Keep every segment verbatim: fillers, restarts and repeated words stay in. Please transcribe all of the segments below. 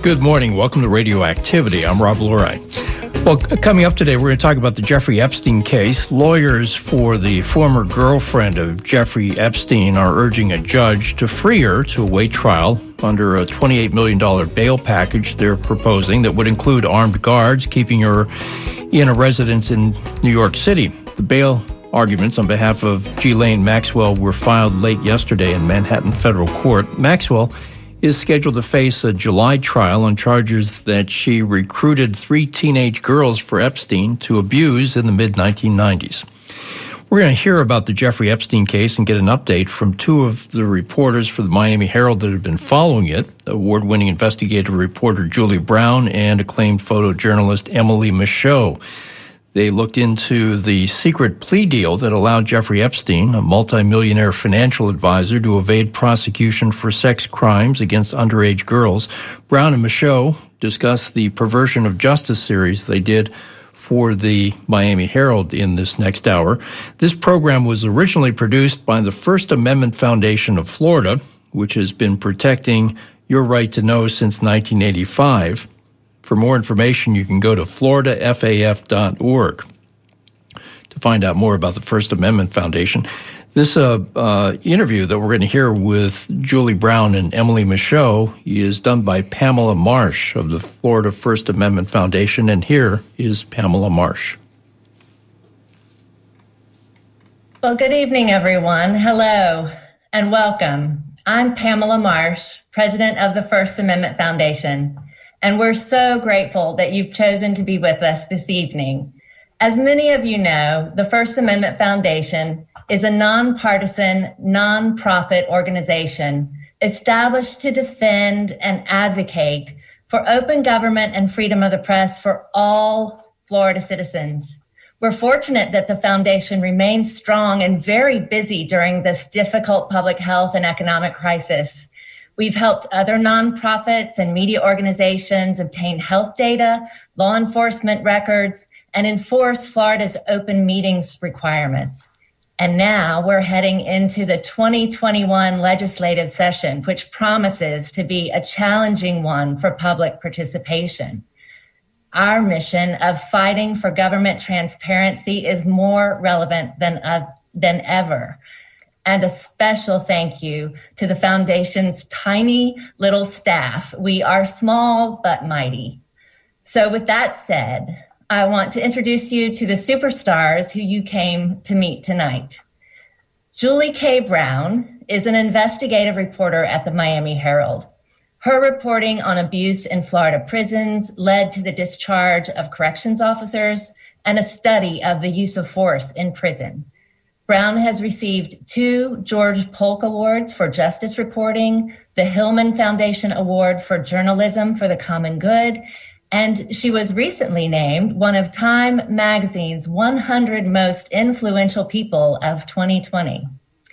Good morning. Welcome to Radioactivity. I'm Rob Lurie. Well, coming up today, we're going to talk about the Jeffrey Epstein case. Lawyers for the former girlfriend of Jeffrey Epstein are urging a judge to free her to await trial under a twenty-eight million dollars bail package they're proposing that would include armed guards keeping her in a residence in New York City. The bail arguments on behalf of Ghislaine Maxwell were filed late yesterday in Manhattan Federal Court. Maxwell is scheduled to face a July trial on charges that she recruited three teenage girls for Epstein to abuse in the mid nineteen nineties. We're going to hear about the Jeffrey Epstein case and get an update from two of the reporters for the Miami Herald that have been following it, award-winning investigative reporter Julie Brown and acclaimed photojournalist Emily Michaud. They looked into the secret plea deal that allowed Jeffrey Epstein, a multimillionaire financial advisor, to evade prosecution for sex crimes against underage girls. Brown and Michaud discussed the Perversion of Justice series they did for the Miami Herald in this next hour. This program was originally produced by the First Amendment Foundation of Florida, which has been protecting your right to know since nineteen eighty-five. For more information, you can go to florida f a f dot org to find out more about the First Amendment Foundation. This uh, uh, interview that we're going to hear with Julie Brown and Emily Michaud is done by Pamela Marsh of the Florida First Amendment Foundation, and here is Pamela Marsh. Well, good evening, everyone. Hello and welcome. I'm Pamela Marsh, president of the First Amendment Foundation. And we're so grateful that you've chosen to be with us this evening. As many of you know, the First Amendment Foundation is a nonpartisan, nonprofit organization established to defend and advocate for open government and freedom of the press for all Florida citizens. We're fortunate that the foundation remains strong and very busy during this difficult public health and economic crisis. We've helped other nonprofits and media organizations obtain health data, law enforcement records, and enforce Florida's open meetings requirements. And now we're heading into the twenty twenty-one legislative session, which promises to be a challenging one for public participation. Our mission of fighting for government transparency is more relevant than, uh, than ever. And a special thank you to the Foundation's tiny little staff. We are small but mighty. So with that said, I want to introduce you to the superstars who you came to meet tonight. Julie K. Brown is an investigative reporter at the Miami Herald. Her reporting on abuse in Florida prisons led to the discharge of corrections officers and a study of the use of force in prison. Brown has received two George Polk Awards for justice reporting, the Hillman Foundation Award for Journalism for the Common Good, and she was recently named one of Time Magazine's one hundred most influential people of twenty twenty.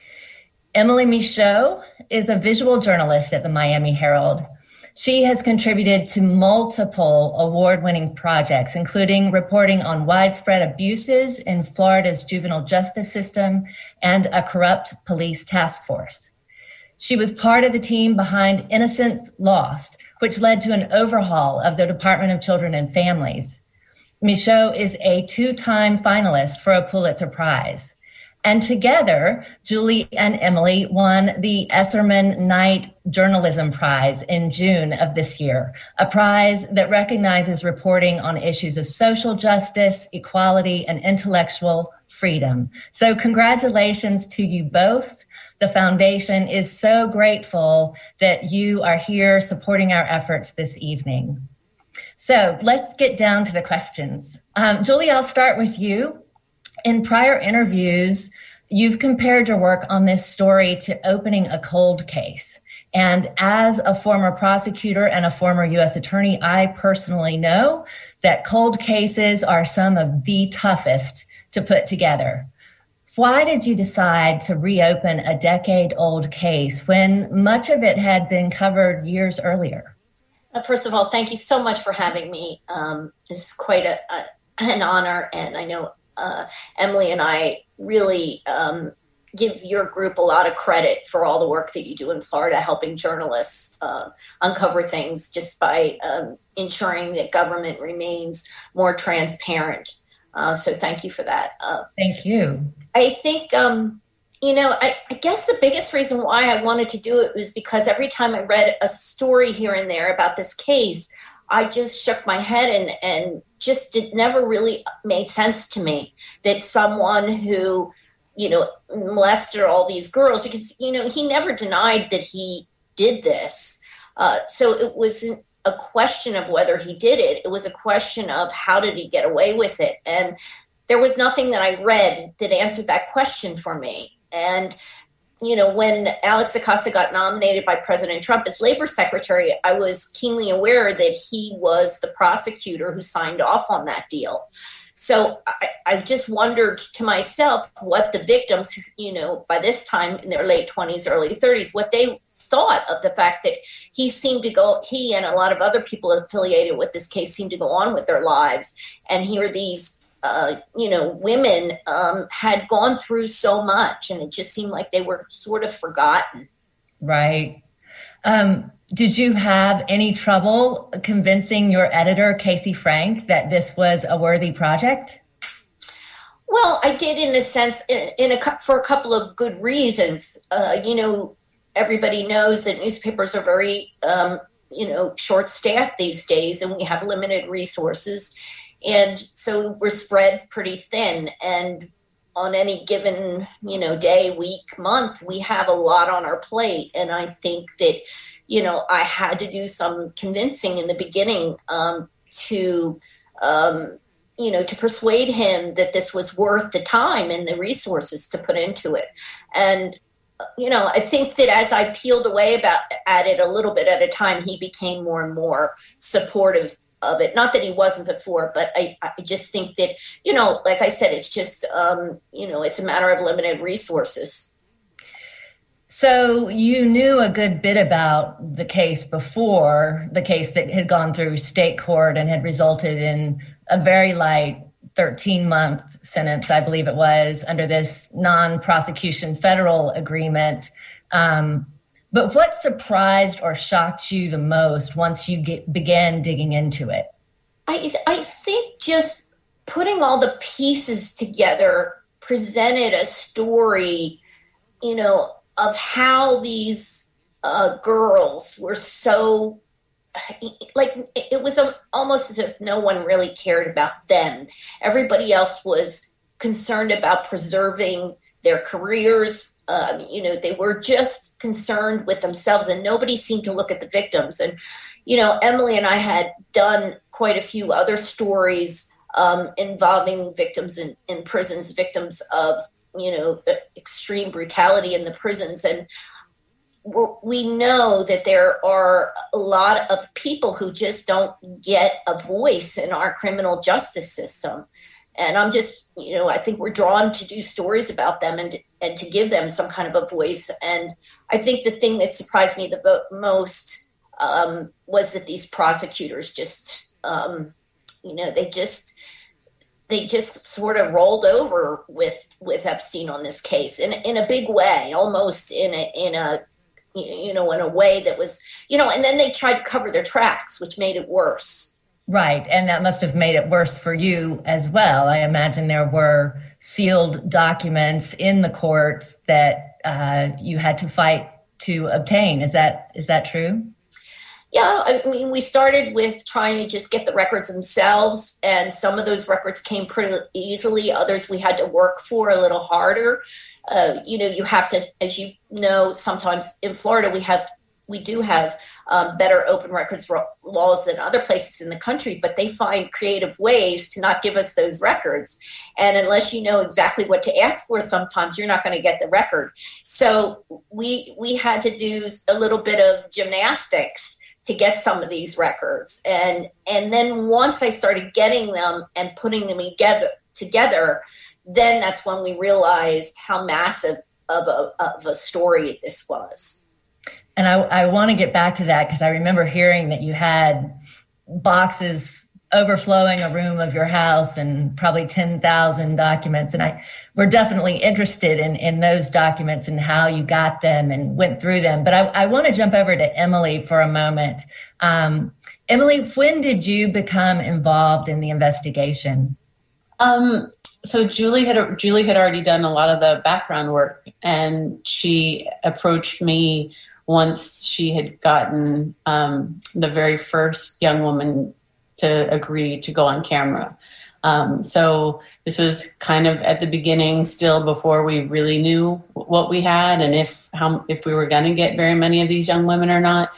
Emily Michaud is a visual journalist at the Miami Herald. She has contributed to multiple award-winning projects, including reporting on widespread abuses in Florida's juvenile justice system and a corrupt police task force. She was part of the team behind Innocence Lost, which led to an overhaul of the Department of Children and Families. Michaud is a two-time finalist for a Pulitzer Prize. And together, Julie and Emily won the Esserman Knight Journalism Prize in June of this year, a prize that recognizes reporting on issues of social justice, equality, and intellectual freedom. So congratulations to you both. The foundation is so grateful that you are here supporting our efforts this evening. So let's get down to the questions. Um, Julie, I'll start with you. In prior interviews, you've compared your work on this story to opening a cold case. And as a former prosecutor and a former U S attorney, I personally know that cold cases are some of the toughest to put together. Why did you decide to reopen a decade-old case when much of it had been covered years earlier? Uh, first of all, thank you so much for having me. Um, this is quite a, a, an honor, and I know Uh, Emily and I really um, give your group a lot of credit for all the work that you do in Florida, helping journalists uh, uncover things just by um, ensuring that government remains more transparent. Uh, so thank you for that. Uh, thank you. I think, um, you know, I, I guess the biggest reason why I wanted to do it was because every time I read a story here and there about this case, I just shook my head and, and just it never really made sense to me that someone who, you know, molested all these girls, because, you know, he never denied that he did this. Uh, so it wasn't a question of whether he did it. It was a question of how did he get away with it? And there was nothing that I read that answered that question for me. And, you know, when Alex Acosta got nominated by President Trump as labor secretary, I was keenly aware that he was the prosecutor who signed off on that deal. So I, I just wondered to myself what the victims, you know, by this time in their late twenties, early thirties, what they thought of the fact that he seemed to go, he and a lot of other people affiliated with this case seemed to go on with their lives. And here these Uh, you know, women um, had gone through so much, and it just seemed like they were sort of forgotten. Right. Um, did you have any trouble convincing your editor, Casey Frank, that this was a worthy project? Well, I did in the sense, in, in a for a couple of good reasons. Uh, you know, everybody knows that newspapers are very, um, you know, short-staffed these days, and we have limited resources. And so we're spread pretty thin, and on any given, you know, day, week, month, we have a lot on our plate. And I think that, you know, I had to do some convincing in the beginning um, to, um, you know, to persuade him that this was worth the time and the resources to put into it. And, you know, I think that as I peeled away about at it a little bit at a time, he became more and more supportive of it. Not that he wasn't before, but I, I just think that, you know, like I said, it's just, um, you know, it's a matter of limited resources. So you knew a good bit about the case before, the case that had gone through state court and had resulted in a very light thirteen-month sentence, I believe it was, under this non-prosecution federal agreement. Um, But what surprised or shocked you the most once you get, began digging into it? I, I think just putting all the pieces together presented a story, you know, of how these uh, girls were so, like, it was almost as if no one really cared about them. Everybody else was concerned about preserving their careers. Um, you know, they were just concerned with themselves, and nobody seemed to look at the victims. And, you know, Emily and I had done quite a few other stories um, involving victims in, in prisons, victims of, you know, extreme brutality in the prisons. And we know that there are a lot of people who just don't get a voice in our criminal justice system. And I'm just, you know, I think we're drawn to do stories about them and and to give them some kind of a voice. And I think the thing that surprised me the vo- most um, was that these prosecutors just, um, you know, they just they just sort of rolled over with with Epstein on this case in in a big way, almost in a in a you know in a way that was, you know, and then they tried to cover their tracks, which made it worse. Right. And that must have made it worse for you as well. I imagine there were sealed documents in the courts that uh, you had to fight to obtain. Is that is that true? Yeah, I mean, we started with trying to just get the records themselves, and some of those records came pretty easily. Others we had to work for a little harder. Uh, you know, you have to, as you know, sometimes in Florida we have we do have um, better open records ro- laws than other places in the country, but they find creative ways to not give us those records. And unless you know exactly what to ask for, sometimes you're not going to get the record. So we we had to do a little bit of gymnastics to get some of these records. And and then once I started getting them and putting them together, together, then that's when we realized how massive of a, of a story this was. And I, I want to get back to that because I remember hearing that you had boxes overflowing a room of your house and probably ten thousand documents. And I, we're definitely interested in, in those documents and how you got them and went through them. But I, I want to jump over to Emily for a moment. Um, Emily, when did you become involved in the investigation? Um, so Julie had Julie had already done a lot of the background work, and she approached me once she had gotten um, the very first young woman to agree to go on camera. Um, so this was kind of at the beginning, still before we really knew what we had and if how if we were going to get very many of these young women or not.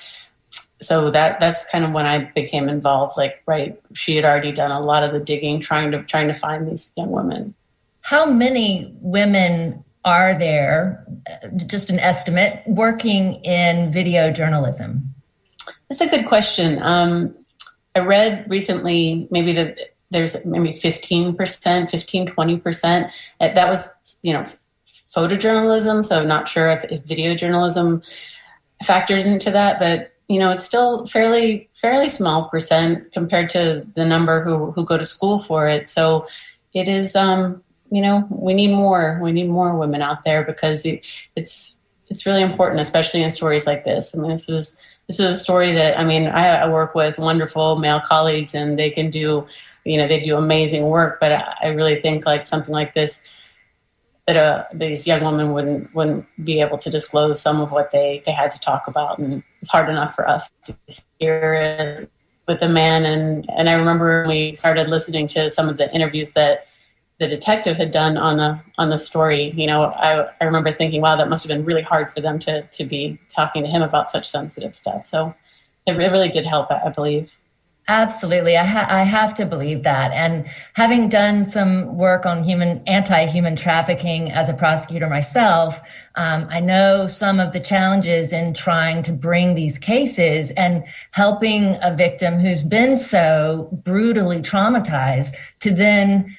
So that that's kind of when I became involved. Like, right, she had already done a lot of the digging, trying to trying to find these young women. How many women are there, just an estimate, working in video journalism? That's a good question. Um, I read recently maybe that there's maybe fifteen percent, fifteen, twenty percent. That was, you know, photojournalism. So I'm not sure if, if video journalism factored into that, but, you know, it's still fairly, fairly small percent compared to the number who, who go to school for it. So it is, um, you know, we need more, we need more women out there because it, it's, it's really important, especially in stories like this. I mean, this was, This is a story that, I mean, I, I work with wonderful male colleagues and they can do, you know, they do amazing work. But I, I really think like something like this, that uh, these young women wouldn't wouldn't be able to disclose some of what they, they had to talk about. And it's hard enough for us to hear it with a man. And, and I remember when we started listening to some of the interviews that the detective had done on the on the story, you know, I, I remember thinking, wow, that must have been really hard for them to to be talking to him about such sensitive stuff. So it really did help, I believe. Absolutely. I, ha- I have to believe that. And having done some work on human anti-human trafficking as a prosecutor myself, um, I know some of the challenges in trying to bring these cases and helping a victim who's been so brutally traumatized to then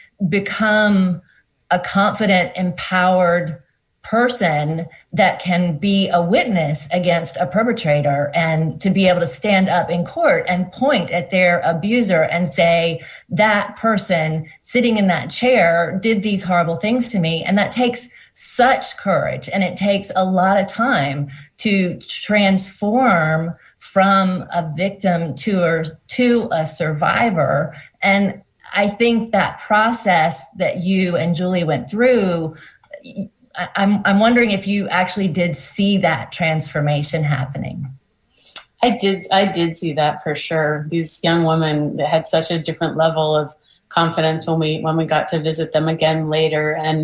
become a confident, empowered person that can be a witness against a perpetrator and to be able to stand up in court and point at their abuser and say, that person sitting in that chair did these horrible things to me. And that takes such courage, and it takes a lot of time to transform from a victim to a, to a survivor. And I think that process that you and Julie went through, I'm I'm wondering if you actually did see that transformation happening. I did. I did see that for sure. These young women that had such a different level of confidence when we when we got to visit them again later. And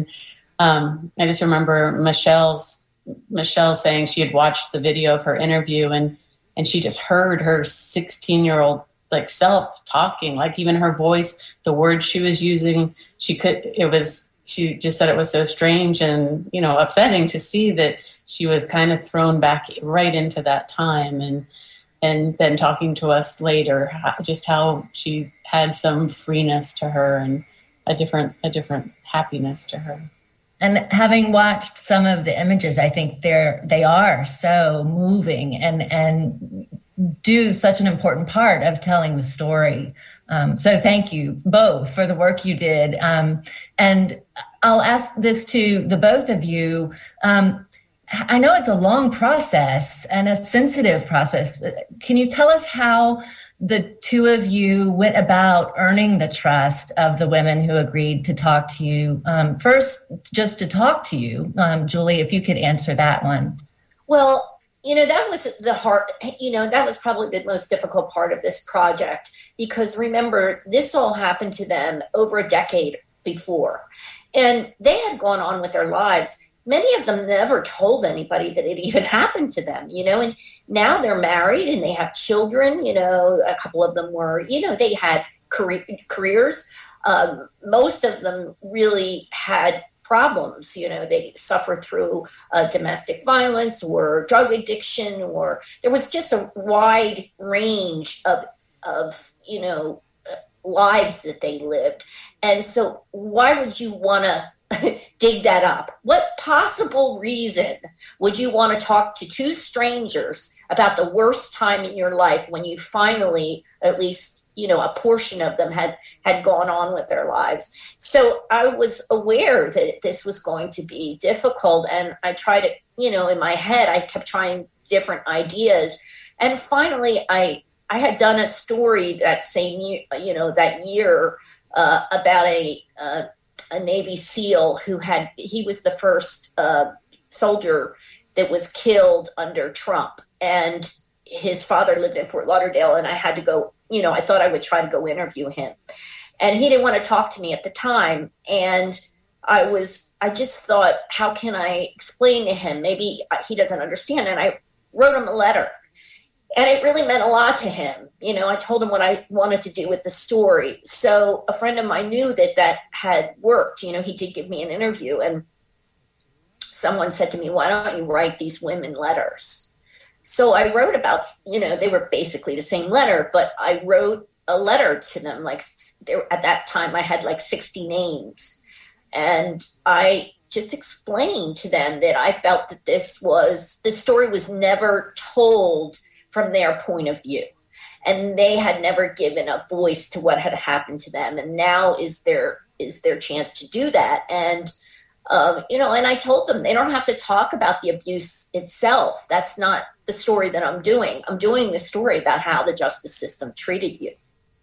um, I just remember Michelle's Michelle saying she had watched the video of her interview and and she just heard her sixteen year old like self talking, like even her voice, the words she was using, she could. It was. She just said it was so strange and, you know, upsetting to see that she was kind of thrown back right into that time. And and then talking to us later, just how she had some freeness to her and a different a different happiness to her. And having watched some of the images, I think they're they are so moving and and do such an important part of telling the story. Um, so thank you both for the work you did. Um, and I'll ask this to the both of you. Um, I know it's a long process and a sensitive process. Can you tell us how the two of you went about earning the trust of the women who agreed to talk to you? Um, first, just to talk to you, um, Julie, if you could answer that one. Well, you know, that was the hard, you know, that was probably the most difficult part of this project, because remember, this all happened to them over a decade before, and they had gone on with their lives. Many of them never told anybody that it even happened to them, you know, and now they're married and they have children. You know, a couple of them were, you know, they had career, careers. Um, most of them really had problems. You know, they suffered through uh, domestic violence or drug addiction, or there was just a wide range of, of, you know, lives that they lived. And so why would you want to dig that up? What possible reason would you want to talk to two strangers about the worst time in your life when you finally at least you know, a portion of them had, had gone on with their lives. So I was aware that this was going to be difficult. And I tried to, you know, in my head, I kept trying different ideas. And finally, I, I had done a story that same year, you know, that year uh, about a, uh, a Navy SEAL who had, he was the first uh, soldier that was killed under Trump. And his father lived in Fort Lauderdale, and I had to go, you know, I thought I would try to go interview him. And he didn't want to talk to me at the time. And I was, I just thought, how can I explain to him? Maybe he doesn't understand. And I wrote him a letter. And it really meant a lot to him. You know, I told him what I wanted to do with the story. So a friend of mine knew that that had worked. You know, he did give me an interview. And someone said to me, why don't you write these women letters? So I wrote about, you know, they were basically the same letter, but I wrote a letter to them. Like there, at that time, I had like sixty names. And I just explained to them that I felt that this was, this story was never told from their point of view. And they had never given a voice to what had happened to them. And now is their, is their chance to do that. And Um, you know, and I told them they don't have to talk about the abuse itself. That's not the story that I'm doing. I'm doing the story about how the justice system treated you.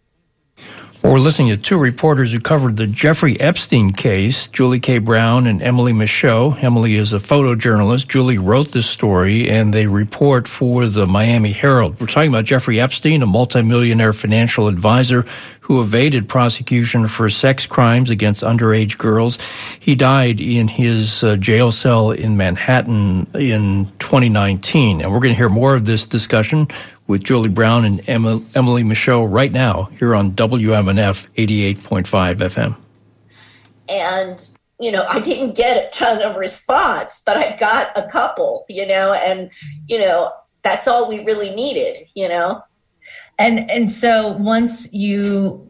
Well, we're listening to two reporters who covered the Jeffrey Epstein case, Julie K. Brown and Emily Michaud. Emily is a photojournalist. Julie wrote this story, and they report for the Miami Herald. We're talking about Jeffrey Epstein, a multimillionaire financial advisor who evaded prosecution for sex crimes against underage girls. He died in his uh, jail cell in Manhattan in twenty nineteen. And we're going to hear more of this discussion with Julie Brown and Emily Michaud right now here on W M N F eighty-eight point five F M. And, you know, I didn't get a ton of response, but I got a couple, you know, and, you know, that's all we really needed, you know. And and so once you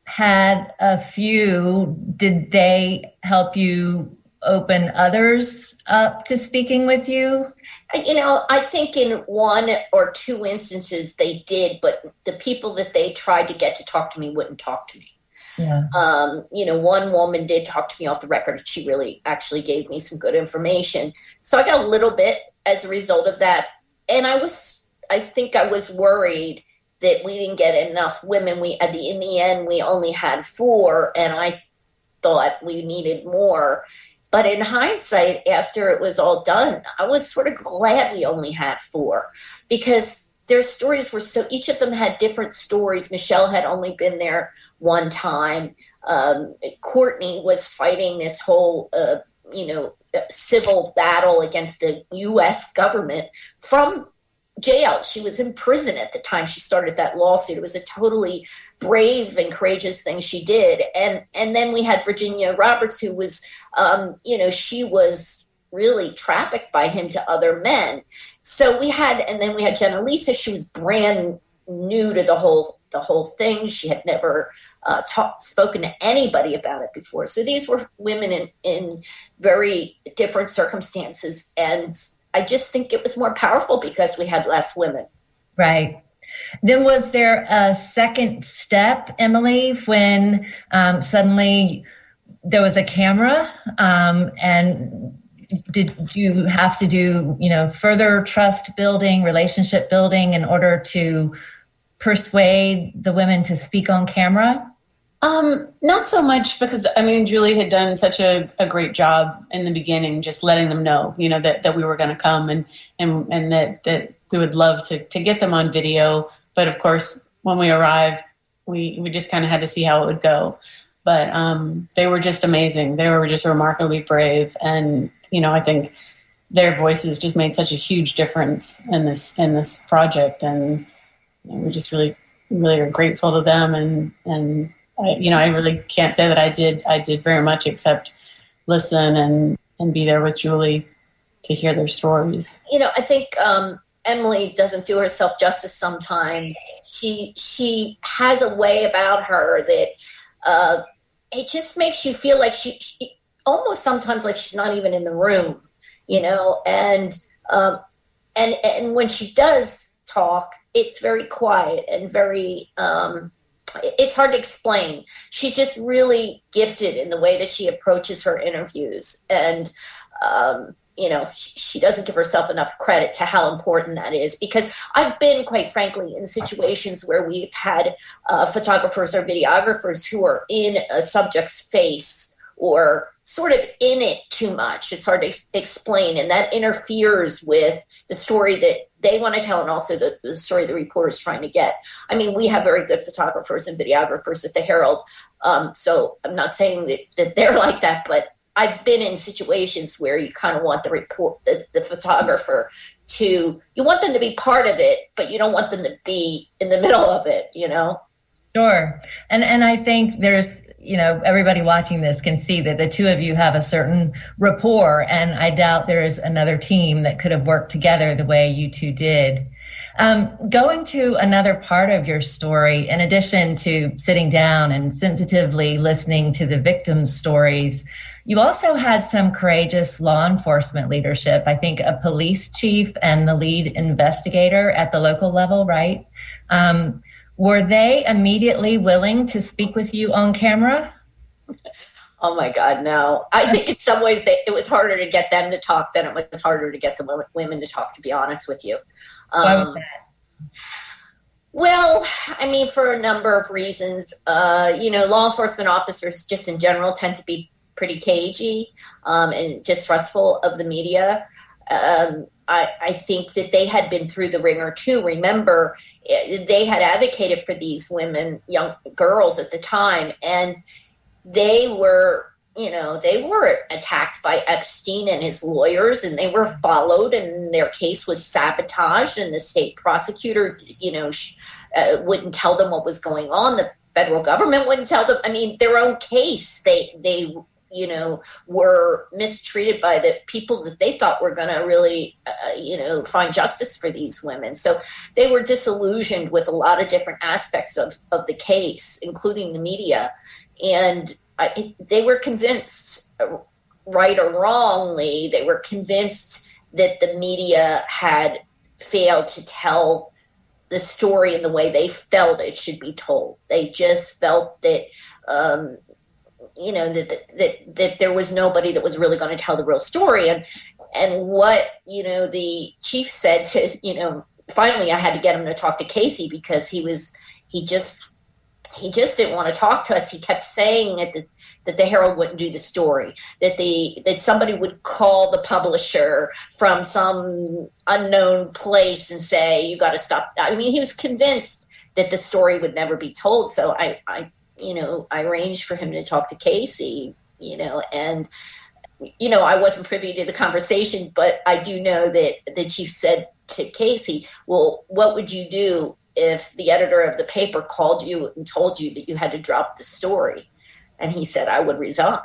had a few, did they help you open others up to speaking with you? You know, I think in one or two instances they did, but the people that they tried to get to talk to me wouldn't talk to me. Yeah. Um, you know, one woman did talk to me off the record. She really actually gave me some good information. So I got a little bit as a result of that. And I was, I think I was worried that we didn't get enough women. We, at the, in the end, we only had four, and I thought we needed more. But in hindsight, after it was all done, I was sort of glad we only had four, because their stories were so, each of them had different stories. Michelle had only been there one time. Um, Courtney was fighting this whole, uh, you know, civil battle against the U S government from jail. She was in prison at the time she started that lawsuit. It was a totally brave and courageous thing she did. And and then we had Virginia Roberts, who was, um, you know, she was really trafficked by him to other men. So we had, and then we had Jenna Lisa. She was brand new to the whole the whole thing. She had never uh, talk, spoken to anybody about it before. So these were women in, in very different circumstances. And I just think it was more powerful because we had less women. Right. Then was there a second step, Emily, when um, suddenly there was a camera um, and did you have to do, you know, further trust building, relationship building in order to persuade the women to speak on camera? Um, not so much, because, I mean, Julie had done such a, a great job in the beginning, just letting them know, you know, that, that we were going to come and, and, and that, that we would love to, to get them on video. But of course, when we arrived, we, we just kind of had to see how it would go. But um, they were just amazing. They were just remarkably brave. And, you know, I think their voices just made such a huge difference in this, in this project. And you know, we just really, really are grateful to them. And, and, I, you know, I really can't say that I did, I did very much except listen and, and be there with Julie to hear their stories. You know, I think um, Emily doesn't do herself justice sometimes. She, she has a way about her that uh, it just makes you feel like she, she, almost sometimes like she's not even in the room, you know, and, um, and, and when she does talk, it's very quiet and very, um, it's hard to explain. She's just really gifted in the way that she approaches her interviews. And, um, you know, she, she doesn't give herself enough credit to how important that is, because I've been, quite frankly, in situations where we've had uh, photographers or videographers who are in a subject's face or sort of in it too much. It's hard to ex- explain. And that interferes with the story that they want to tell, and also the, the story the reporter is trying to get. I mean, we have very good photographers and videographers at the Herald. Um, so I'm not saying that, that they're like that, but I've been in situations where you kind of want the report, the, the photographer to, you want them to be part of it, but you don't want them to be in the middle of it, you know? Sure. And and I think there's, you know, everybody watching this can see that the two of you have a certain rapport, and I doubt there is another team that could have worked together the way you two did. Um, going to another part of your story, in addition to sitting down and sensitively listening to the victims' stories, you also had some courageous law enforcement leadership. I think a police chief and the lead investigator at the local level, right? Um, were they immediately willing to speak with you on camera? Oh my God, no. I think in some ways they, it was harder to get them to talk than it was harder to get the women to talk, to be honest with you. Um, Why was that? Well, I mean, for a number of reasons. Uh, you know, law enforcement officers just in general tend to be pretty cagey um, and distrustful of the media. Um, I, I think that they had been through the ringer too. Remember, they had advocated for these women, young girls at the time, and they were, you know, they were attacked by Epstein and his lawyers, and they were followed, and their case was sabotaged, and the state prosecutor, you know, uh, wouldn't tell them what was going on. The federal government wouldn't tell them. I mean, their own case, they, they, you know, were mistreated by the people that they thought were going to really, uh, you know, find justice for these women. So they were disillusioned with a lot of different aspects of, of the case, including the media. And I, they were convinced, right or wrongly, they were convinced that the media had failed to tell the story in the way they felt it should be told. They just felt that, um, you know, that, that that there was nobody that was really going to tell the real story. And and what, you know, the chief said to, you know, finally I had to get him to talk to Casey, because he was, he just, he just didn't want to talk to us. He kept saying that the, that the Herald wouldn't do the story, that the that somebody would call the publisher from some unknown place and say, you got to stop. I mean, he was convinced that the story would never be told. So I, I, you know, I arranged for him to talk to Casey, you know, and, you know, I wasn't privy to the conversation, but I do know that the chief said to Casey, well, what would you do if the editor of the paper called you and told you that you had to drop the story? And he said, I would resign.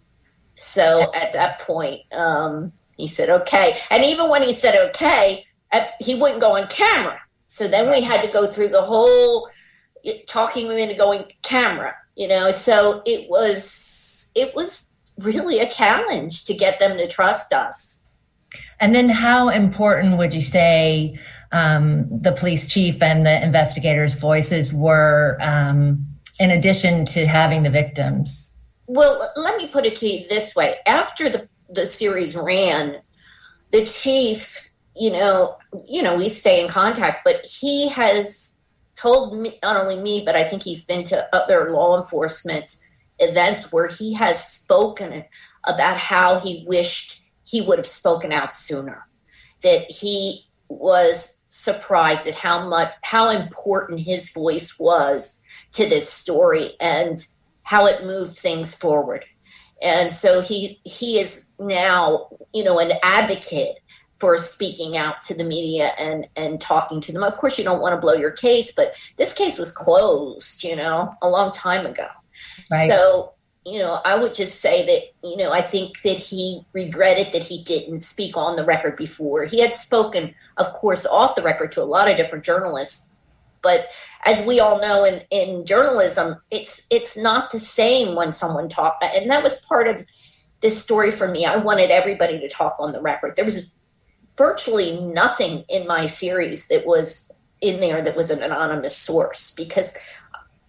So at that point, um, he said, okay. And even when he said, okay, he wouldn't go on camera. So then we had to go through the whole talking him into going camera, you know? So it was, it was really a challenge to get them to trust us. And then how important would you say um, the police chief and the investigators' voices were, um, in addition to having the victims? Well, let me put it to you this way. After the, the series ran, the chief, you know, you know, we stay in contact, but he has told me, not only me, but I think he's been to other law enforcement events where he has spoken about how he wished he would have spoken out sooner, that he was surprised at how much, how important his voice was to this story and how it moved things forward. And so he he is now, you know, an advocate for speaking out to the media and, and talking to them. Of course, you don't want to blow your case, but this case was closed, you know, a long time ago. Right. So, you know, I would just say that, you know, I think that he regretted that he didn't speak on the record before. He had spoken, of course, off the record to a lot of different journalists. But as we all know in, in journalism, it's it's not the same when someone talks. And that was part of this story for me. I wanted everybody to talk on the record. There was virtually nothing in my series that was in there that was an anonymous source, because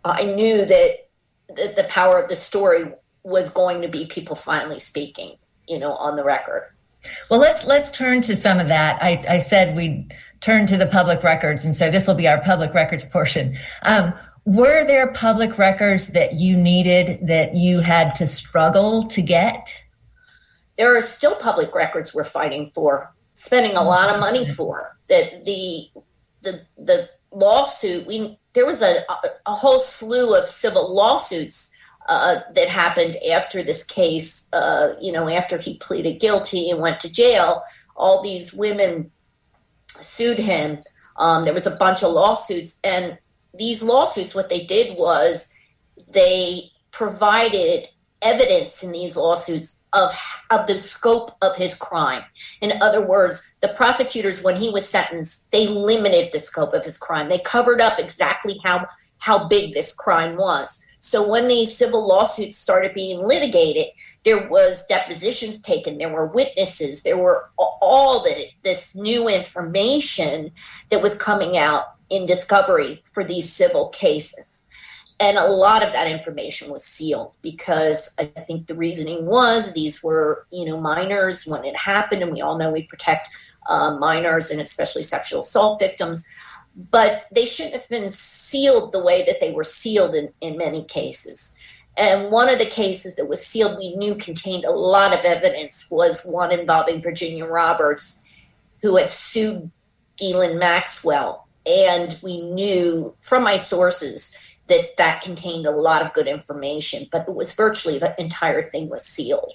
I knew that the, the power of the story was going to be people finally speaking, you know, on the record. Well, let's let's turn to some of that. I, I said we'd turn to the public records, and so this will be our public records portion. Um, were there public records that you needed that you had to struggle to get? There are still public records we're fighting for, spending a lot of money for. That the the the lawsuit, we there was a a whole slew of civil lawsuits uh, that happened after this case. Uh, you know, after he pleaded guilty and went to jail, all these women sued him. Um, there was a bunch of lawsuits, and these lawsuits, what they did was they provided evidence in these lawsuits of of the scope of his crime. In other words, the prosecutors, when he was sentenced, they limited the scope of his crime. They covered up exactly how how big this crime was. So when these civil lawsuits started being litigated, there was depositions taken, there were witnesses, there were all the, this new information that was coming out in discovery for these civil cases. And a lot of that information was sealed because I think the reasoning was these were, you know, minors when it happened, and we all know we protect uh, minors and especially sexual assault victims, but they shouldn't have been sealed the way that they were sealed in, in many cases. And one of the cases that was sealed we knew contained a lot of evidence was one involving Virginia Roberts, who had sued Ghislaine Maxwell. And we knew from my sources that that contained a lot of good information, but it was virtually the entire thing was sealed.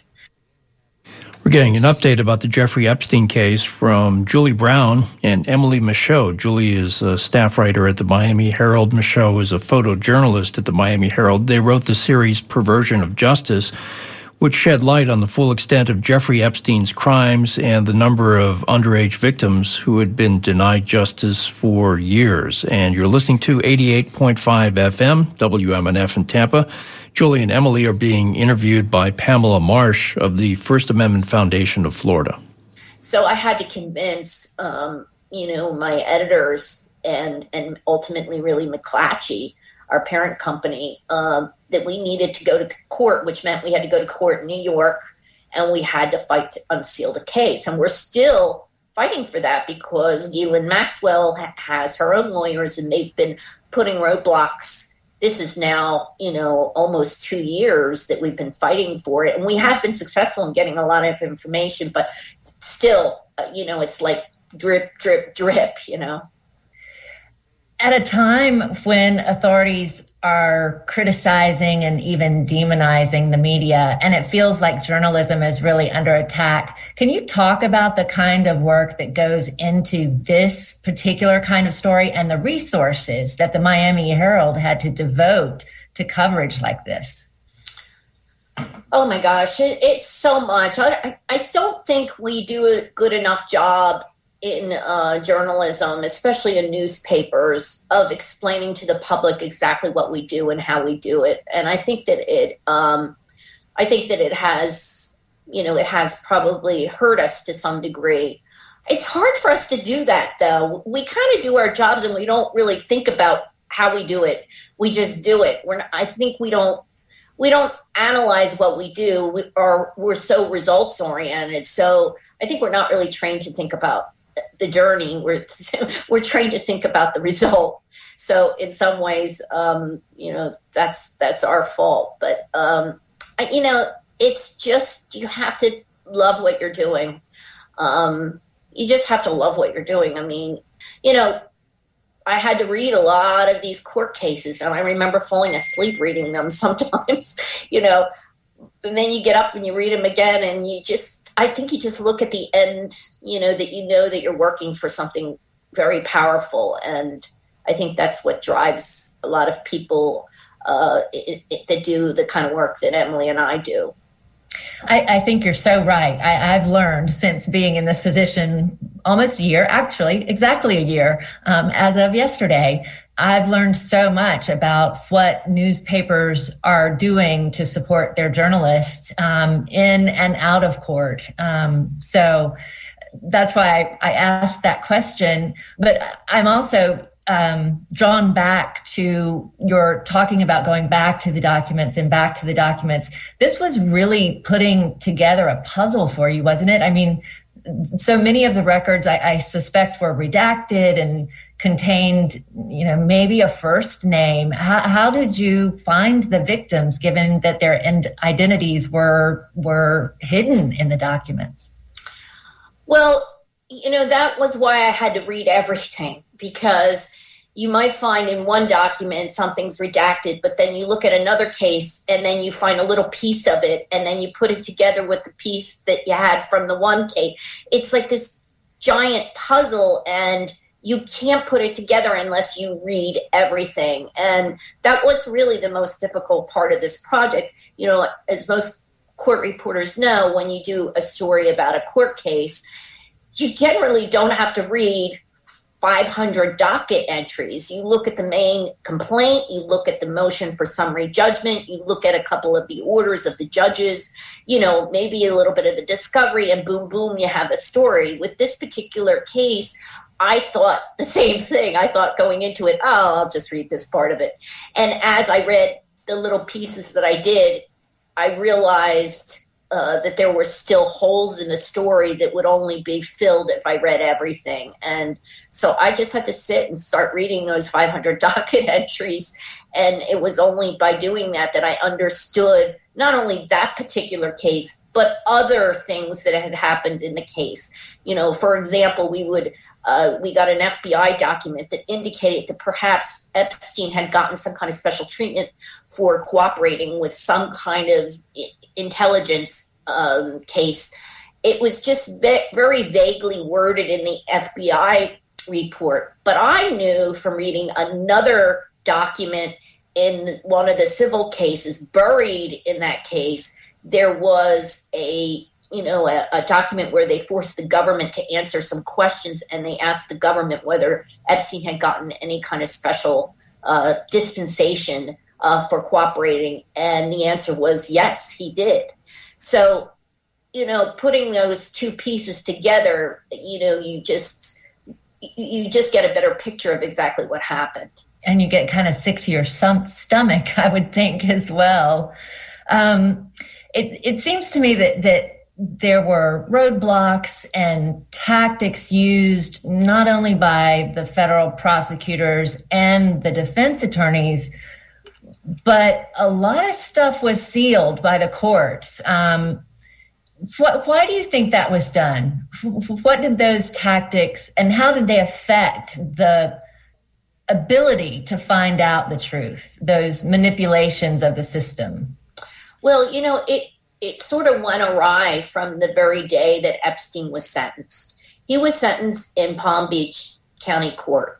We're getting an update about the Jeffrey Epstein case from Julie Brown and Emily Michaud. Julie is a staff writer at the Miami Herald. Michaud is a photojournalist at the Miami Herald. They wrote the series Perversion of Justice, which shed light on the full extent of Jeffrey Epstein's crimes and the number of underage victims who had been denied justice for years. And you're listening to eighty-eight point five F M, W M N F in Tampa. Julie and Emily are being interviewed by Pamela Marsh of the First Amendment Foundation of Florida. So I had to convince, um, you know, my editors and and ultimately really McClatchy, our parent company, um, that we needed to go to court, which meant we had to go to court in New York, and we had to fight to unseal the case. And we're still fighting for that because Ghislaine Maxwell ha- has her own lawyers, and they've been putting roadblocks. This is now, you know, almost two years that we've been fighting for it. And we have been successful in getting a lot of information, but still, uh, you know, it's like drip, drip, drip, you know. At a time when authorities are criticizing and even demonizing the media, and it feels like journalism is really under attack, can you talk about the kind of work that goes into this particular kind of story and the resources that the Miami Herald had to devote to coverage like this? Oh my gosh, it, it's so much. I, I don't think we do a good enough job in uh, journalism, especially in newspapers, of explaining to the public exactly what we do and how we do it. And I think that it, um, I think that it has, you know, it has probably hurt us to some degree. It's hard for us to do that, though. We kind of do our jobs and we don't really think about how we do it. We just do it. We're not, I think we don't, we don't analyze what we do, we, or we're so results oriented. So I think we're not really trained to think about the journey. We're we're trained to think about the result. So in some ways, um, you know, that's that's our fault. But um, I, you know, it's just you have to love what you're doing. Um, you just have to love what you're doing. I mean, you know, I had to read a lot of these court cases, and I remember falling asleep reading them sometimes. You know, and then you get up and you read them again, and you just. I think you just look at the end, you know, that you know that you're working for something very powerful. And I think that's what drives a lot of people uh, it, it, that do the kind of work that Emily and I do. I, I think you're so right. I, I've learned since being in this position almost a year, actually, exactly a year, um, as of yesterday, I've learned so much about what newspapers are doing to support their journalists um, in and out of court. Um, so that's why I, I asked that question. But I'm also um, drawn back to your talking about going back to the documents and back to the documents. This was really putting together a puzzle for you, wasn't it? I mean, so many of the records I, I suspect were redacted and contained, you know, maybe a first name. How, how did you find the victims, given that their identities were were hidden in the documents? Well, you know, that was why I had to read everything, because you might find in one document something's redacted, but then you look at another case and then you find a little piece of it and then you put it together with the piece that you had from the one case. It's like this giant puzzle, and you can't put it together unless you read everything. And that was really the most difficult part of this project. You know, as most court reporters know, when you do a story about a court case, you generally don't have to read five hundred docket entries. You look at the main complaint, you look at the motion for summary judgment, you look at a couple of the orders of the judges, you know, maybe a little bit of the discovery, and boom, boom, you have a story. With this particular case, I thought the same thing. I thought going into it, oh, I'll just read this part of it. And as I read the little pieces that I did, I realized Uh, that there were still holes in the story that would only be filled if I read everything. And so I just had to sit and start reading those five hundred docket entries. And it was only by doing that that I understood not only that particular case, but other things that had happened in the case. You know, for example, we would uh, we got an F B I document that indicated that perhaps Epstein had gotten some kind of special treatment for cooperating with some kind of intelligence um, case. It was just ve- very vaguely worded in the F B I report. But I knew from reading another document in one of the civil cases, buried in that case, there was a you know, a, a document where they forced the government to answer some questions, and they asked the government whether Epstein had gotten any kind of special uh, dispensation uh, for cooperating. And the answer was yes, he did. So, you know, putting those two pieces together, you know, you just you just get a better picture of exactly what happened. And you get kind of sick to your sum- stomach, I would think, as well. Um, it, it seems to me that that there were roadblocks and tactics used not only by the federal prosecutors and the defense attorneys, but a lot of stuff was sealed by the courts. Um, what, why do you think that was done? What did those tactics, and how did they affect the ability to find out the truth, those manipulations of the system? Well, you know, it it sort of went awry from the very day that Epstein was sentenced. He was sentenced in Palm Beach County Court,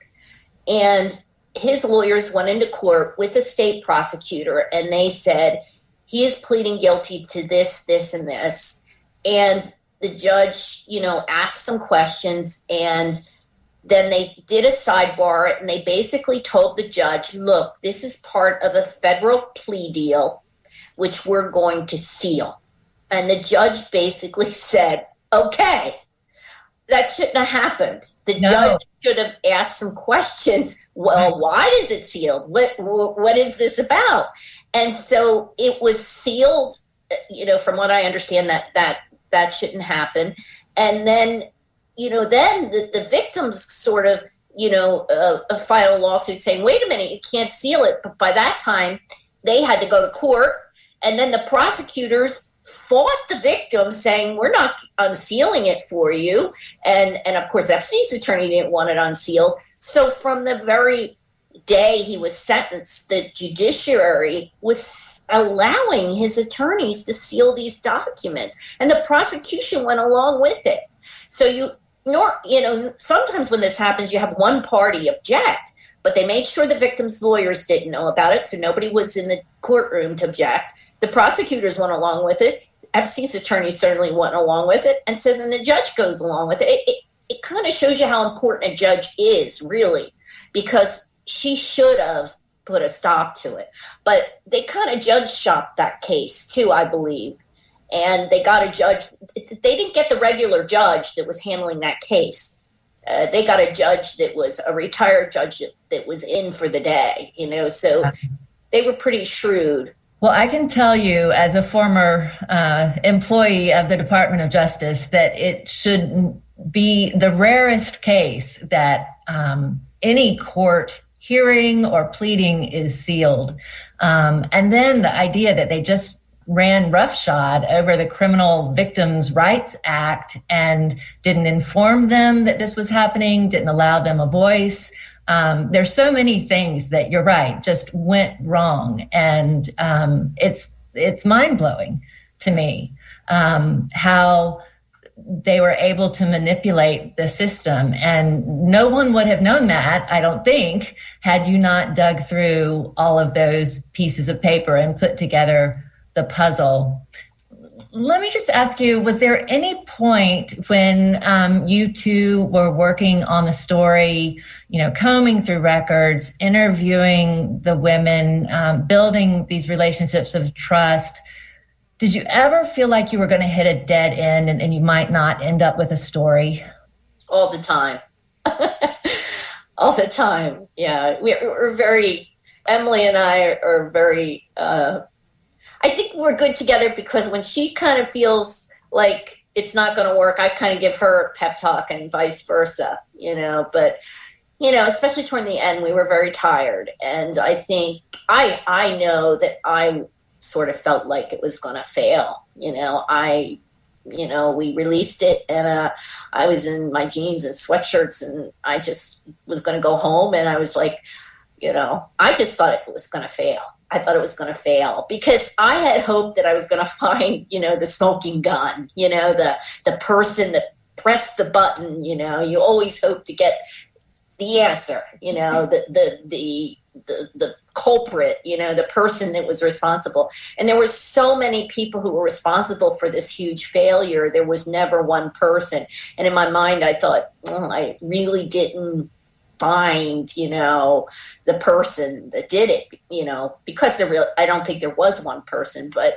and his lawyers went into court with a state prosecutor, and they said, he is pleading guilty to this, this, and this. And the judge, you know, asked some questions, and then they did a sidebar, and they basically told the judge, look, this is part of a federal plea deal, which we're going to seal. And the judge basically said, okay, that shouldn't have happened. The no. judge should have asked some questions. Well, why is it sealed? What what is this about? And so it was sealed, you know, from what I understand, that that, that shouldn't happen. And then, you know, then the, the victims sort of, you know, uh, file a lawsuit saying, wait a minute, you can't seal it. But by that time, they had to go to court. And then the prosecutors fought the victims, saying, we're not unsealing it for you. And, and of course, Epstein's attorney didn't want it unsealed. So from the very day he was sentenced, the judiciary was allowing his attorneys to seal these documents. And the prosecution went along with it. So you, nor, you know, sometimes when this happens, you have one party object, but they made sure the victims' lawyers didn't know about it, so nobody was in the courtroom to object. The prosecutors went along with it. Epstein's attorney certainly went along with it. And so then the judge goes along with it. It, it, it kind of shows you how important a judge is, really, because she should have put a stop to it. But they kind of judge shopped that case, too, I believe. And they got a judge. They didn't get the regular judge that was handling that case. uh, they got a judge that was a retired judge that, that was in for the day, you know, so they were pretty shrewd. Well, I can tell you as a former uh, employee of the Department of Justice that it should be the rarest case that um, any court hearing or pleading is sealed. Um, and then the idea that they just ran roughshod over the Criminal Victims' Rights Act and didn't inform them that this was happening, didn't allow them a voice. Um, there's so many things that, you're right, just went wrong. And um, it's it's mind-blowing to me um, how they were able to manipulate the system. And no one would have known that, I don't think, had you not dug through all of those pieces of paper and put together the puzzle. Let me just ask you, was there any point when um, you two were working on the story, you know, combing through records, interviewing the women, um, building these relationships of trust, did you ever feel like you were going to hit a dead end and, and you might not end up with a story? All the time. All the time. Yeah. We, we're very, Emily and I are very, uh, I think we're good together because when she kind of feels like it's not going to work, I kind of give her a pep talk and vice versa, you know, but, you know, especially toward the end, we were very tired. And I think I, I know that I sort of felt like it was going to fail. You know, I, you know, we released it and uh, I was in my jeans and sweatshirts and I just was going to go home. And I was like, you know, I just thought it was going to fail. I thought it was going to fail because I had hoped that I was going to find, you know, the smoking gun, you know, the, the person that pressed the button, you know, you always hope to get the answer, you know, the, the, the, the, the culprit, you know, the person that was responsible. And there were so many people who were responsible for this huge failure. There was never one person. And in my mind, I thought, oh, I really didn't find, you know, the person that did it, you know, because there real, I don't think there was one person, but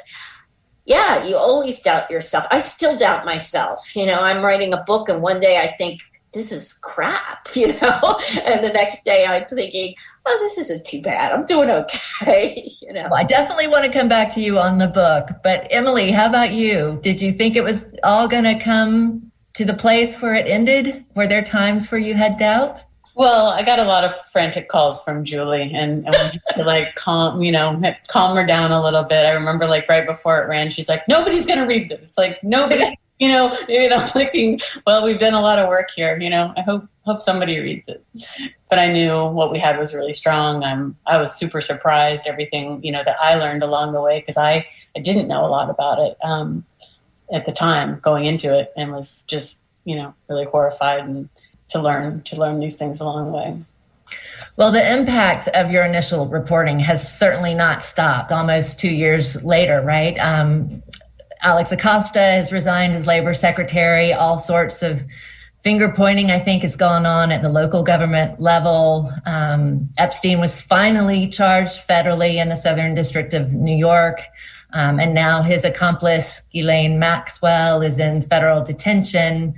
yeah, you always doubt yourself. I still doubt myself. You know, I'm writing a book and one day I think, this is crap, you know, and the next day I'm thinking, oh, this isn't too bad. I'm doing okay, you know. Well, I definitely want to come back to you on the book, but Emily, how about you? Did you think it was all going to come to the place where it ended? Were there times where you had doubt? Well, I got a lot of frantic calls from Julie and, and we had to like calm, you know, calm her down a little bit. I remember like right before it ran, she's like, nobody's going to read this. Like nobody, you know, you know, thinking, well, we've done a lot of work here, you know, I hope, hope somebody reads it. But I knew what we had was really strong. I'm, I was super surprised, everything, you know, that I learned along the way, because I, I didn't know a lot about it um, at the time going into it and was just, you know, really horrified and to learn, to learn these things along the way. Well, the impact of your initial reporting has certainly not stopped almost two years later, right? Um, Alex Acosta has resigned as labor secretary. All sorts of finger pointing, I think, has gone on at the local government level. Um, Epstein was finally charged federally in the Southern District of New York. Um, and now his accomplice, Ghislaine Maxwell, is in federal detention.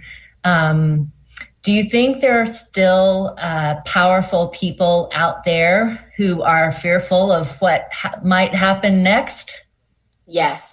Um, Do you think there are still uh, powerful people out there who are fearful of what ha- might happen next? Yes.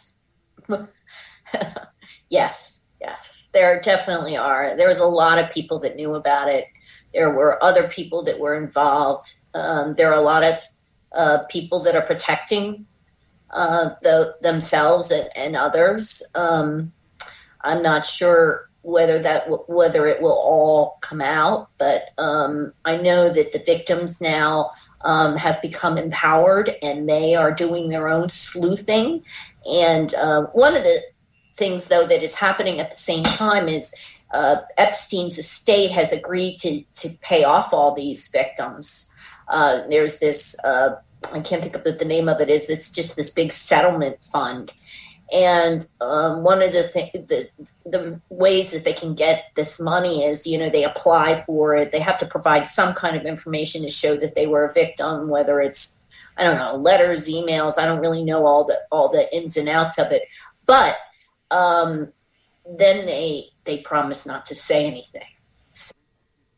yes, yes. There definitely are. There was a lot of people that knew about it. There were other people that were involved. Um, there are a lot of uh, people that are protecting uh, the, themselves and, and others. Um, I'm not sure whether that w- whether it will all come out, but um, I know that the victims now um, have become empowered and they are doing their own sleuthing. And uh, one of the things, though, that is happening at the same time is uh, Epstein's estate has agreed to to pay off all these victims. Uh, there's this, uh, I can't think of what the name of it is, it's just this big settlement fund. And um, one of the, th- the the ways that they can get this money is, you know, they apply for it. They have to provide some kind of information to show that they were a victim, whether it's, I don't know, letters, emails. I don't really know all the all the ins and outs of it. But um, then they they promise not to say anything. So,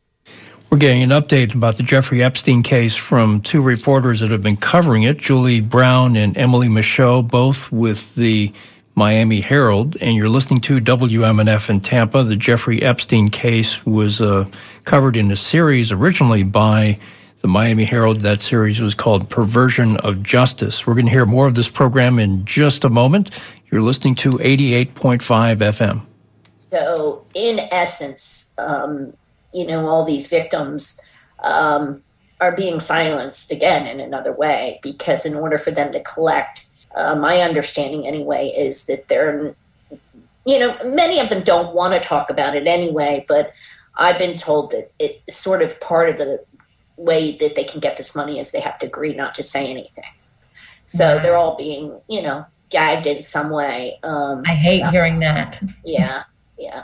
We're getting an update about the Jeffrey Epstein case from two reporters that have been covering it, Julie Brown and Emily Michaud, both with the Miami Herald. And you're listening to W M N F in Tampa. The Jeffrey Epstein case was uh, covered in a series originally by the Miami Herald. That series was called Perversion of Justice. We're going to hear more of this program in just a moment. You're listening to eighty-eight point five F M. So, in essence, um, you know, all these victims um, are being silenced again in another way, because in order for them to collect, uh, my understanding anyway, is that they're, you know, many of them don't want to talk about it anyway, but I've been told that it's sort of part of the way that they can get this money is they have to agree not to say anything. So wow. They're all being, you know, gagged in some way. Um, I hate yeah. hearing that. Yeah, yeah.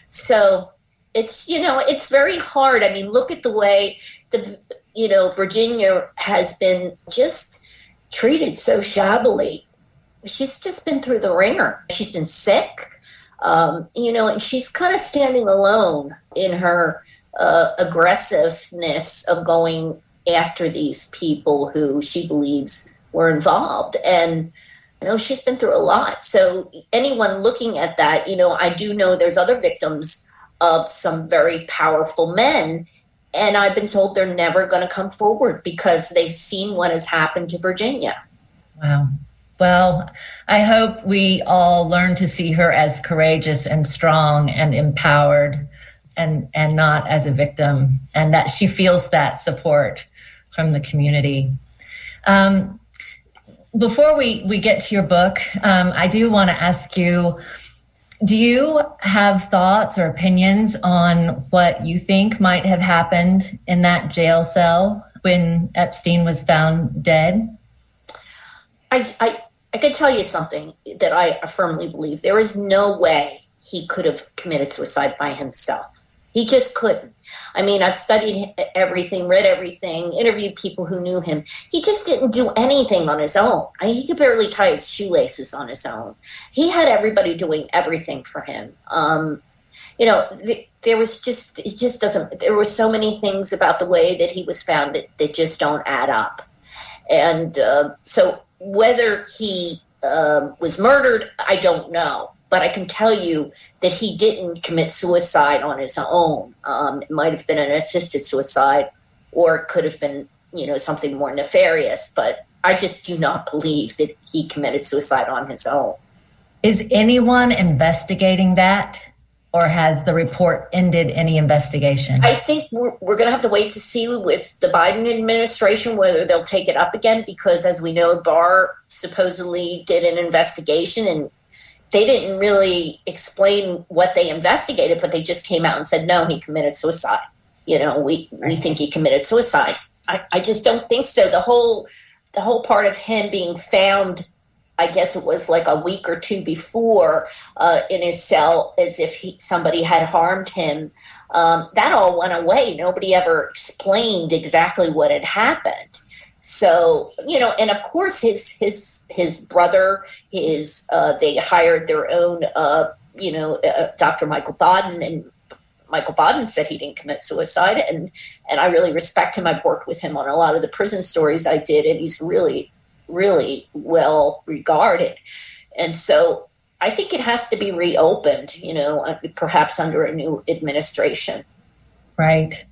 So it's, you know, it's very hard. I mean, look at the way the, you know, Virginia has been just treated so shabbily. She's just been through the ringer. She's been sick, um, you know, and she's kind of standing alone in her uh, aggressiveness of going after these people who she believes were involved. And, you know, she's been through a lot. So anyone looking at that, you know, I do know there's other victims of some very powerful men, and I've been told they're never going to come forward because they've seen what has happened to Virginia. Wow. Well, I hope we all learn to see her as courageous and strong and empowered, and, and not as a victim, and that she feels that support from the community. Um, before we, we get to your book, um, I do want to ask you, do you have thoughts or opinions on what you think might have happened in that jail cell when Epstein was found dead? I, I, I can tell you something that I firmly believe. There is no way he could have committed suicide by himself. He just couldn't. I mean, I've studied everything, read everything, interviewed people who knew him. He just didn't do anything on his own. I mean, he could barely tie his shoelaces on his own. He had everybody doing everything for him. Um, you know, th- there was just, it just doesn't, there were so many things about the way that he was found that, that just don't add up. And uh, so whether he uh, was murdered, I don't know. But I can tell you that he didn't commit suicide on his own. Um, it might have been an assisted suicide, or it could have been, you know, something more nefarious. But I just do not believe that he committed suicide on his own. Is anyone investigating that, or has the report ended any investigation? I think we're, we're going to have to wait to see with the Biden administration whether they'll take it up again, because as we know, Barr supposedly did an investigation, and they didn't really explain what they investigated, but they just came out and said, no, he committed suicide. You know, we, we think he committed suicide. I, I just don't think so. The whole the whole part of him being found, I guess it was like a week or two before uh, in his cell, as if he, somebody had harmed him, um, that all went away. Nobody ever explained exactly what had happened. So, you know, and of course his his his brother, his uh, they hired their own, uh, you know, uh, Doctor Michael Baden, and Michael Baden said he didn't commit suicide. And, and I really respect him. I've worked with him on a lot of the prison stories I did, and he's really, really well regarded. And so I think it has to be reopened, you know, perhaps under a new administration. Right.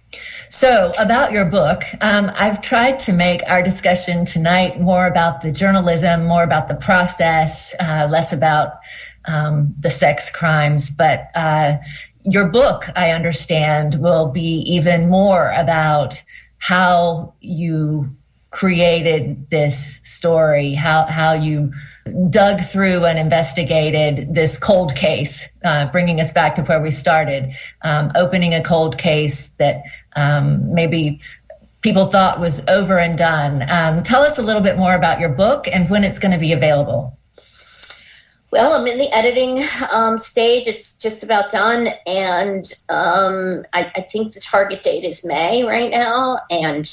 So about your book, um, I've tried to make our discussion tonight more about the journalism, more about the process, uh, less about um, the sex crimes. But uh, your book, I understand, will be even more about how you created this story, how how you dug through and investigated this cold case, uh, bringing us back to where we started, um, opening a cold case that um, maybe people thought was over and done. Um, tell us a little bit more about your book and when it's going to be available. Well, I'm in the editing um, stage. It's just about done. And um, I, I think the target date is May right now. And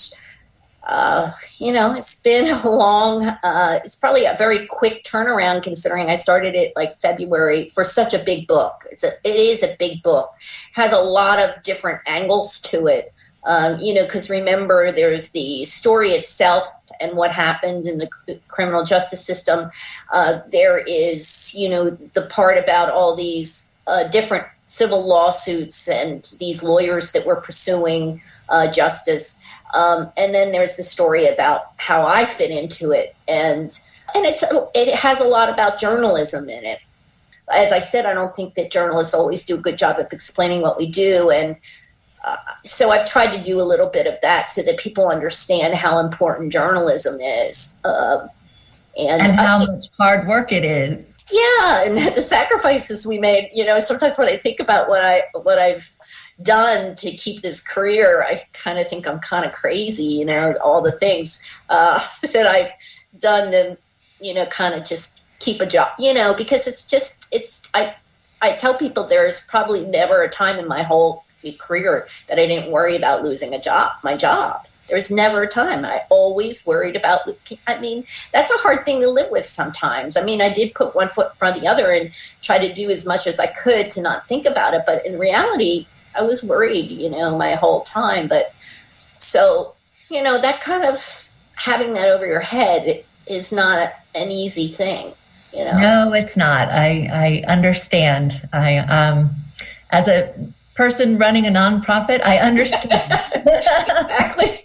Uh, you know, it's been a long, uh, it's probably a very quick turnaround considering I started it like February for such a big book. It's a, it is a big book. It has a lot of different angles to it. Um, you know, because remember, there's the story itself and what happened in the criminal justice system. Uh, there is, you know, the part about all these uh, different civil lawsuits and these lawyers that were pursuing uh, justice. Um, and then there's the story about how I fit into it. And and it's it has a lot about journalism in it. As I said, I don't think that journalists always do a good job of explaining what we do. And uh, so I've tried to do a little bit of that so that people understand how important journalism is. Uh, and, and how I, much hard work it is. Yeah, and the sacrifices we made. You know, sometimes when I think about what I what I've done to keep this career, I kind of think I'm kind of crazy. You know, all the things uh, that I've done to, you know, kind of just keep a job. You know, because it's just it's I I tell people there's probably never a time in my whole career that I didn't worry about losing a job, my job. There's never a time. I always worried about, I mean, that's a hard thing to live with sometimes. I mean, I did put one foot in front of the other and try to do as much as I could to not think about it. But in reality, I was worried, you know, my whole time. But so, you know, that kind of having that over your head is not an easy thing, you know. No, it's not. I, I understand. I, um, as a person running a nonprofit, I understand. Exactly.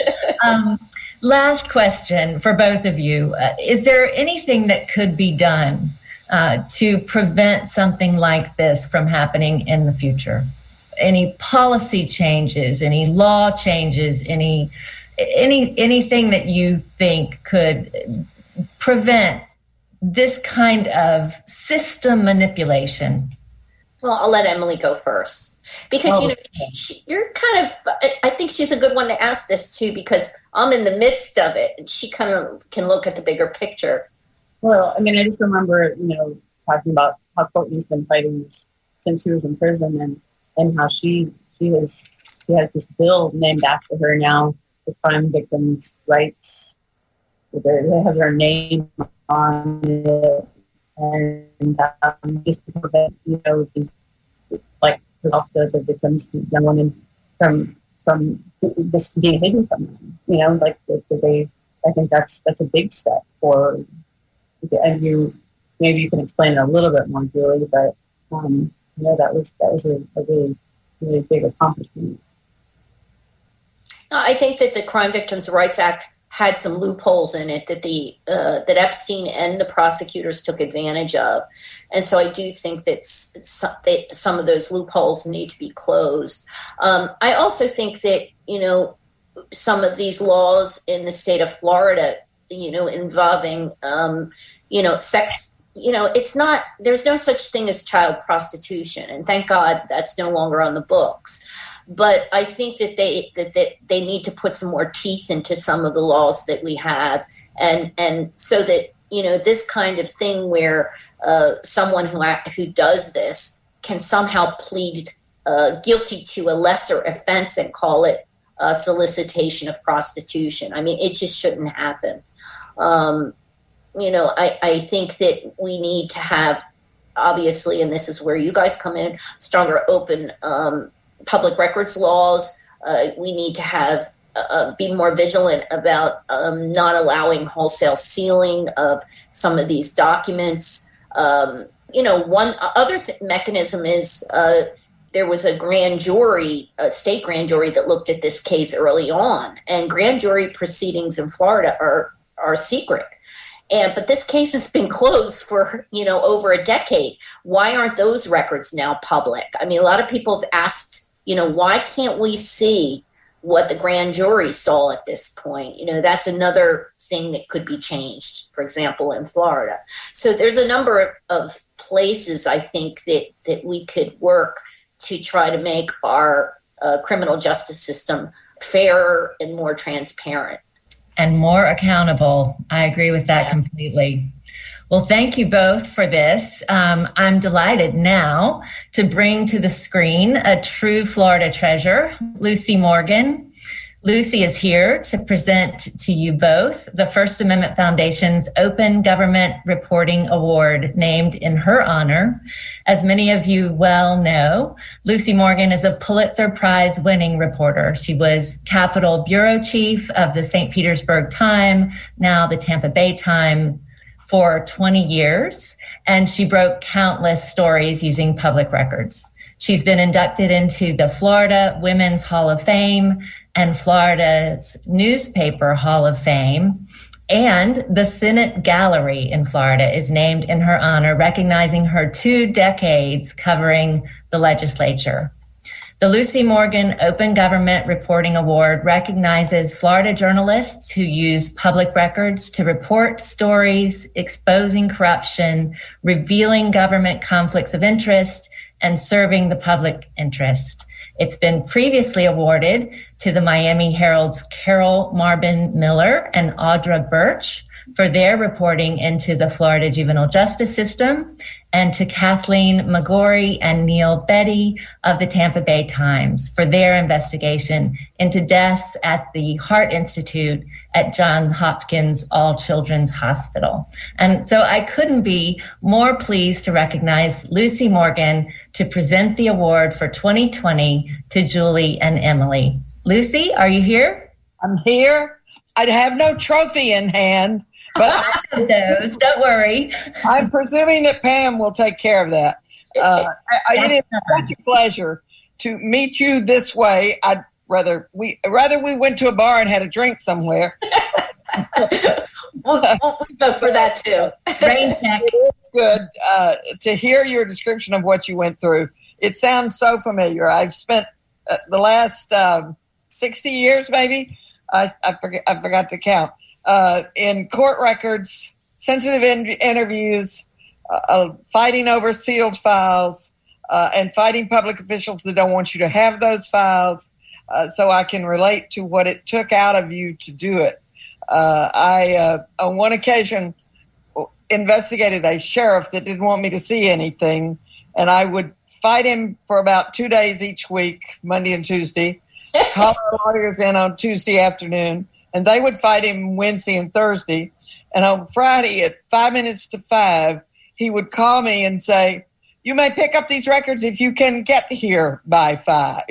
um, last question for both of you. Uh, is there anything that could be done uh, to prevent something like this from happening in the future? Any policy changes, any law changes, any any anything that you think could prevent this kind of system manipulation? Well, I'll let Emily go first. Because, oh, you know, she, you're kind of, I think she's a good one to ask this too, because I'm in the midst of it and she kind of can look at the bigger picture. Well, I mean, I just remember, you know, talking about how Courtney's been fighting this since she was in prison and, and how she, she has, she has this bill named after her now, the Crime Victims' Rights. It has her name on it. And um, just to prevent, you know, these, like, off the, the victims, young women, from from just being hidden from them. You know, like the, the, they. I think that's that's a big step for. And you maybe you can explain it a little bit more, Julie, but um, you know that was that was a, a really really big accomplishment. I think that the Crime Victims' Rights Act had some loopholes in it that the uh, that Epstein and the prosecutors took advantage of, and so I do think that some, that some of those loopholes need to be closed. Um, I also think that, you know, some of these laws in the state of Florida, you know, involving um, you know sex, you know, it's not, there's no such thing as child prostitution, and thank God that's no longer on the books. But I think that they that, that they need to put some more teeth into some of the laws that we have, and and so that, you know, this kind of thing where uh, someone who who does this can somehow plead uh, guilty to a lesser offense and call it uh, solicitation of prostitution. I mean, it just shouldn't happen. Um, you know, I, I think that we need to have, obviously, and this is where you guys come in, stronger open um public records laws. Uh, we need to have uh, be more vigilant about um, not allowing wholesale sealing of some of these documents. Um, you know, one other th- mechanism is uh, there was a grand jury, a state grand jury that looked at this case early on, and grand jury proceedings in Florida are are secret. And but this case has been closed for, you know, over a decade. Why aren't those records now public? I mean, a lot of people have asked, you know, why can't we see what the grand jury saw at this point? You know, that's another thing that could be changed, for example, in Florida. So there's a number of, of places, I think, that, that we could work to try to make our uh, criminal justice system fairer and more transparent. And more accountable. I agree with that yeah. completely. Well, thank you both for this. Um, I'm delighted now to bring to the screen a true Florida treasure, Lucy Morgan. Lucy is here to present to you both the First Amendment Foundation's Open Government Reporting Award, named in her honor. As many of you well know, Lucy Morgan is a Pulitzer Prize winning reporter. She was Capitol Bureau Chief of the Saint Petersburg Times, now the Tampa Bay Times, for twenty years, and she broke countless stories using public records. She's been inducted into the Florida Women's Hall of Fame and Florida's Newspaper Hall of Fame, and the Senate Gallery in Florida is named in her honor, recognizing her two decades covering the legislature. The Lucy Morgan Open Government Reporting Award recognizes Florida journalists who use public records to report stories exposing corruption, revealing government conflicts of interest, and serving the public interest. It's been previously awarded to the Miami Herald's Carol Marbin Miller and Audra Birch for their reporting into the Florida juvenile justice system, and to Kathleen McGorry and Neil Betty of the Tampa Bay Times for their investigation into deaths at the Heart Institute at Johns Hopkins All Children's Hospital. And so I couldn't be more pleased to recognize Lucy Morgan to present the award for twenty twenty to Julie and Emily. Lucy, are you here? I'm here. I'd have no trophy in hand, but I have those, don't worry. I'm presuming that Pam will take care of that. Uh, I, I, it is such a pleasure to meet you this way. I'd rather we rather we went to a bar and had a drink somewhere. we'll, we'll vote for that too. Rain check. It's good uh, to hear your description of what you went through. It sounds so familiar. I've spent uh, the last uh, sixty years, maybe. I, I forget. I forgot to count. Uh, in court records, sensitive in- interviews, uh, uh, fighting over sealed files, uh, and fighting public officials that don't want you to have those files. Uh, so I can relate to what it took out of you to do it. Uh, I, uh, on one occasion, investigated a sheriff that didn't want me to see anything, and I would fight him for about two days each week, Monday and Tuesday, call the lawyers in on Tuesday afternoon, and they would fight him Wednesday and Thursday. And on Friday at five minutes to five, he would call me and say, "You may pick up these records if you can get here by five."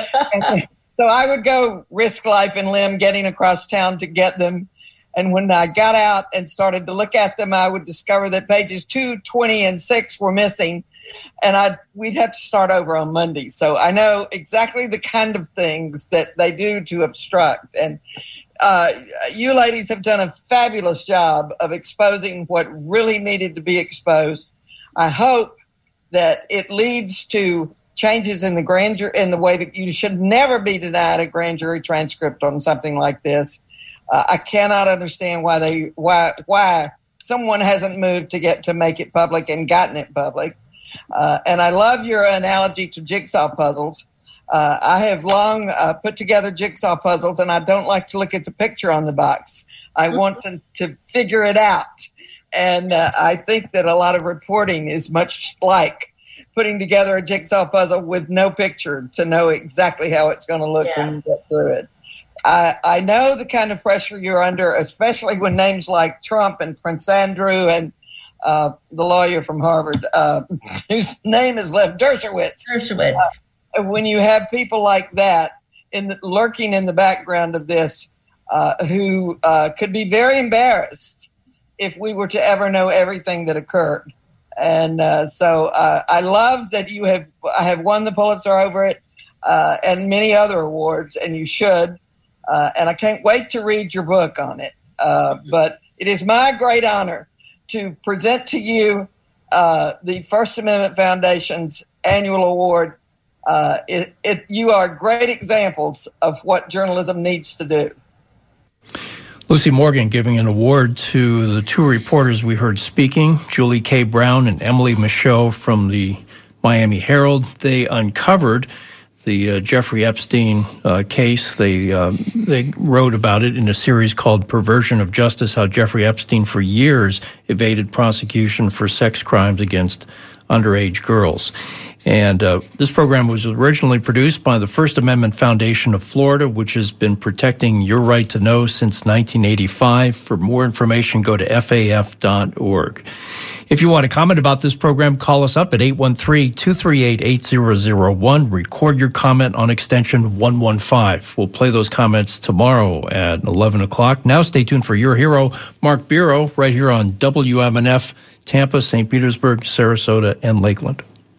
And so I would go risk life and limb getting across town to get them. And when I got out and started to look at them, I would discover that pages two, twenty, and six were missing. And I'd, we'd have to start over on Monday. So I know exactly the kind of things that they do to obstruct. And uh, you ladies have done a fabulous job of exposing what really needed to be exposed. I hope that it leads to changes in the grand jury, in the way that you should never be denied a grand jury transcript on something like this. Uh, I cannot understand why they why why someone hasn't moved to get to make it public and gotten it public. Uh, and I love your analogy to jigsaw puzzles. Uh, I have long uh, put together jigsaw puzzles, and I don't like to look at the picture on the box. I want to, to figure it out. And uh, I think that a lot of reporting is much like putting together a jigsaw puzzle with no picture to know exactly how it's going to look yeah. when you get through it. I, I know the kind of pressure you're under, especially when names like Trump and Prince Andrew and uh, the lawyer from Harvard, uh, whose name is Lev Dershowitz. Dershowitz. Uh, when you have people like that in the, lurking in the background of this, uh, who uh, could be very embarrassed if we were to ever know everything that occurred. And uh, so uh, I love that you have I have won the Pulitzer over it uh, and many other awards, and you should. Uh, and I can't wait to read your book on it. Uh, but it is my great honor to present to you uh, the First Amendment Foundation's annual award. Uh, it, it, you are great examples of what journalism needs to do. Lucy Morgan giving an award to the two reporters we heard speaking, Julie K. Brown and Emily Michaud from the Miami Herald. They uncovered the uh, Jeffrey Epstein uh, case. They uh, they wrote about it in a series called Perversion of Justice, how Jeffrey Epstein for years evaded prosecution for sex crimes against underage girls. And uh, this program was originally produced by the First Amendment Foundation of Florida, which has been protecting your right to know since nineteen eighty-five. For more information, go to F A F dot org. If you want to comment about this program, call us up at eight one three, two three eight, eight zero zero one. Record your comment on extension one one five. We'll play those comments tomorrow at eleven o'clock. Now stay tuned for Your Hero, Mark Biro, right here on W M N F, Tampa, Saint Petersburg, Sarasota, and Lakeland.